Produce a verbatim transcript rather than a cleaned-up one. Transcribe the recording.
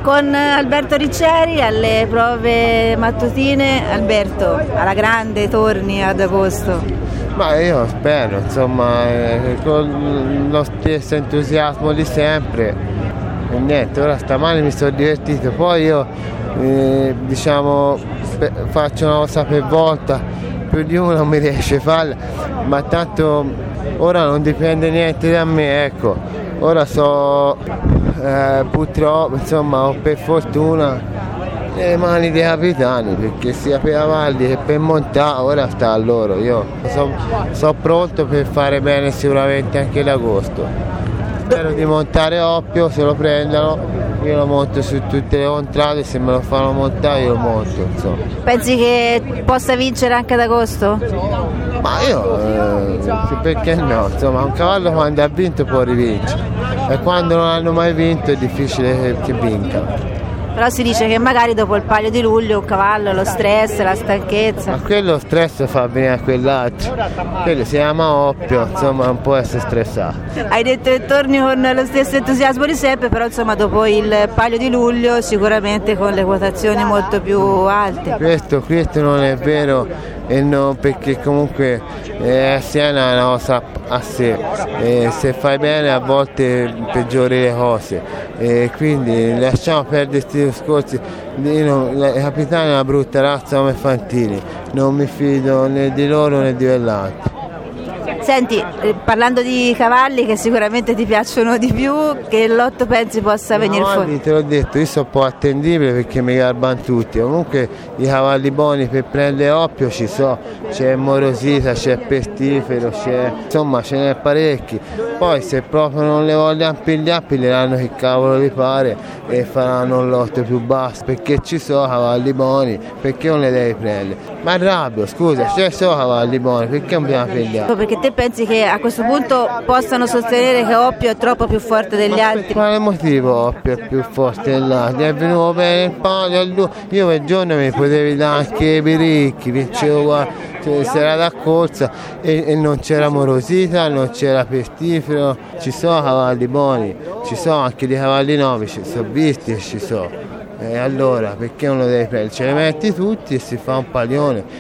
Con Alberto Ricceri alle prove mattutine. Alberto, alla grande torni ad agosto? Ma io spero, insomma, eh, con lo stesso entusiasmo di sempre. E niente, ora stamani mi sono divertito, poi io eh, diciamo faccio una cosa per volta, più di una non mi riesce a farla, ma tanto ora non dipende niente da me, ecco. Ora so, eh, purtroppo, insomma, ho per fortuna le mani dei capitani, perché sia per cavalli che per montare ora sta a loro. Io sono so pronto per fare bene sicuramente anche l'agosto. Spero di montare Oppio, se lo prendano, io lo monto su tutte le contrade, se me lo fanno montare io lo monto, insomma. Pensi che possa vincere anche ad agosto? Ma io, eh, perché no, insomma, un cavallo quando ha vinto può rivincere e quando non hanno mai vinto è difficile che, che vinca. Però si dice che magari dopo il Palio di Luglio un cavallo, lo stress, la stanchezza. Ma quello stress fa venire a quell'altro, quello si chiama Oppio, insomma non può essere stressato. Hai detto che torni con lo stesso entusiasmo di sempre, però insomma dopo il Palio di Luglio sicuramente con le quotazioni molto più alte. Questo, questo non è vero, e no, perché comunque eh, Siena è una cosa a sé, e se fai bene a volte peggiori le cose, e quindi lasciamo perdere questi discorsi. Io, la capitana è una brutta razza come Fantini, non mi fido né di loro né di quell'altro. Senti, eh, parlando di cavalli che sicuramente ti piacciono di più, che lotto pensi possa venire fuori? Te l'ho detto, io sono un po' attendibile perché mi garbano tutti, comunque i cavalli buoni per prendere Oppio ci sono, c'è Morosita, c'è Pestifero, c'è, insomma ce n'è parecchi, poi se proprio non le vogliono pigliare, piglieranno che cavolo vi pare e faranno un lotto più basso, perché ci sono cavalli buoni, perché non le devi prendere? Ma arrabbio, scusa, ci sono cavalli buoni, perché non bisogna pigliare? Perché te pensi che a questo punto possano sostenere che Oppio è troppo più forte degli Ma altri? Per quale motivo Oppio è più forte degli altri? È venuto bene il palio, io quel giorno mi potevi dare anche i biricchi, vincevo qua, cioè, si era da corsa e, e non c'era Morosita, non c'era Pestifero, ci sono cavalli buoni, ci sono anche dei cavalli nuovi, ci sono visti e ci sono. E allora perché non lo devi prendere? Ce li metti tutti e si fa un palione.